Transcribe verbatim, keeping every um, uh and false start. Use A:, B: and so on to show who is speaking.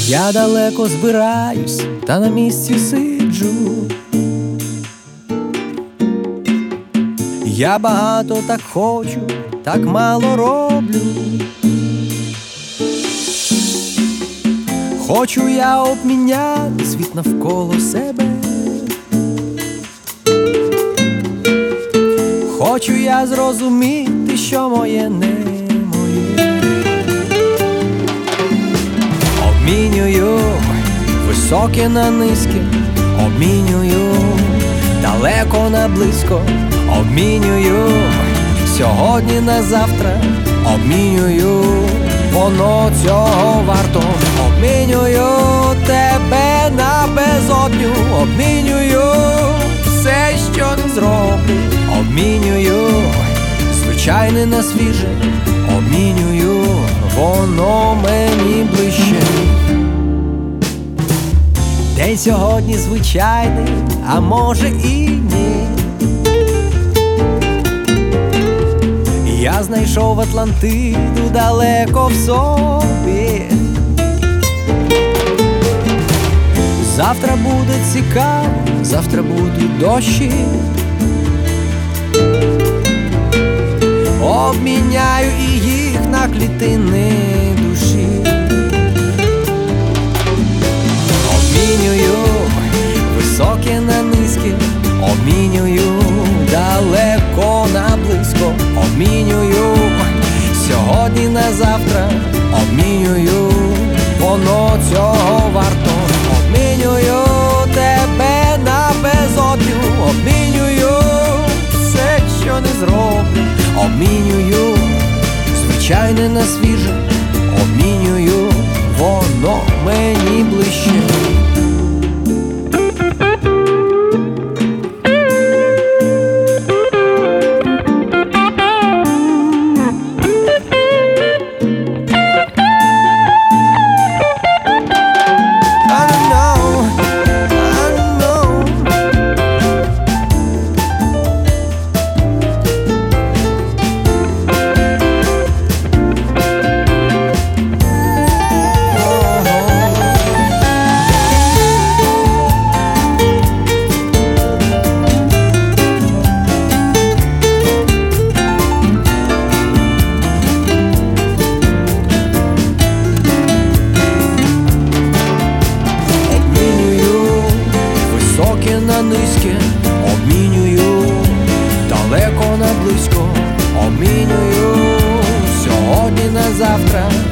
A: Я далеко збираюсь, та на місці сиджу. Я багато так хочу, так мало роблю. Хочу я обміняти світ навколо себе. Хочу я зрозуміти, що моє не моє. Обмінюю високе на низьке, обмінюю далеко на близько, обмінюю сьогодні на завтра, обмінюю, воно цього варто. Обмінюю тебе на безодню, обмінюю все, що не зроблю, обмінюю звичайне на свіже, обмінюю, воно мені ближче. День сьогодні звичайний, а може і ні. Я знайшов Атлантиду далеко в собі. Завтра буде цікаво, завтра будуть дощі. Обміняю і їх на клітини душі. Обмінюю високе на низьке, обмінюю далеко на близько, обмінюю сьогодні на завтра, обмінюю, воно цього варто. Обмінюю тебе на безодню, обмінюю все, що не зроблю, обмінюю звичайне на свіже, обмінюю, воно мені ближче. На низьке, обмінюю далеко на близько, обмінюю сьогодні на завтра.